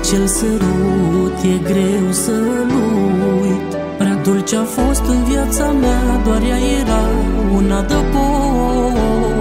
Acel sărut e greu să-l uit. Prea dulce a fost în viața mea, doar ea era un adăpost.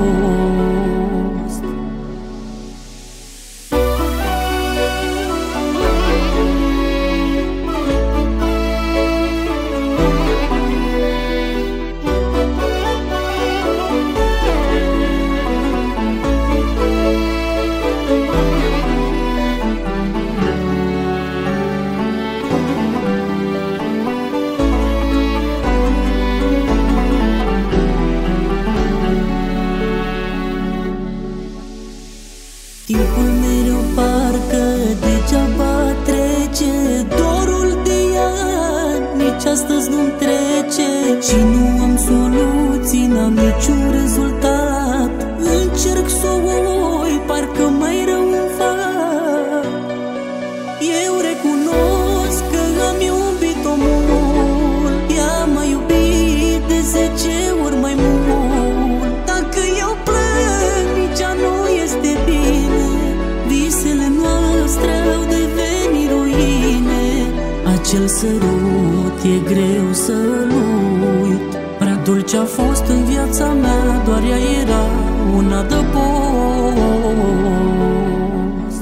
Timpul mereu parcă degeaba trece, dorul de ani nici astăzi nu-mi trece. Și nu am soluții, n-am niciun rezultat. Încerc să o uit, parcă mai rău îmi fac. Eu recunosc că am iubit-o mult, ea m-a iubit de 10 ori mai mult. Dacă eu plâng, nici ea nu este bine. Visele noastre au devenit ruine. Acel sărut e greu să-l uit. Prea dulce a fost în viața mea, doar ea era un adăpost.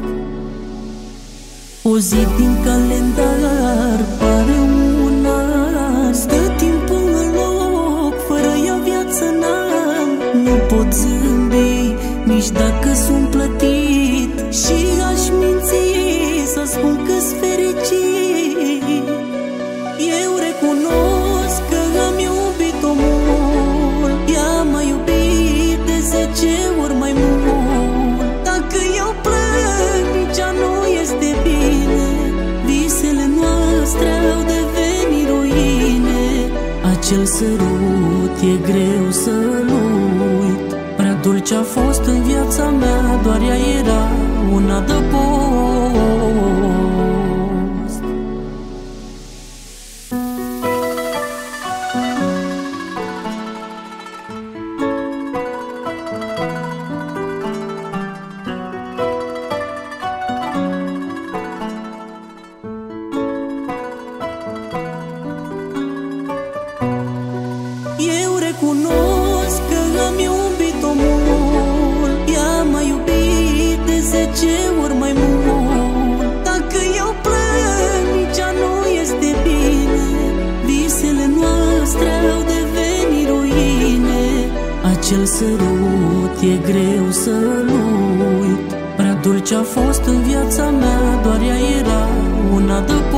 O zi din calendar pare un an, stă timpul în loc, fără ea viață n-am. Nu pot zâmbi, nici dacă sunt plătit, și aș minți să spun că-s fericit. Eu recunosc că am iubit-o mult, ea m-a iubit de 10 ori mai mult. Dacă eu plâng, nici ea nu este bine. Visele noastre au devenit ruine. Acel sărut e greu să-l uit. Prea dulce a fost în viața mea, doar ea era un adăpost. Eu recunosc că am iubit-o mult, ea m-a iubit de 10 ori mai mult. Dacă eu plâng, nici ea nu este bine. Visele noastre au devenit ruine. Acel sărut e greu să-l uit. Prea dulce a fost în viața mea, doar ea era un adăpost.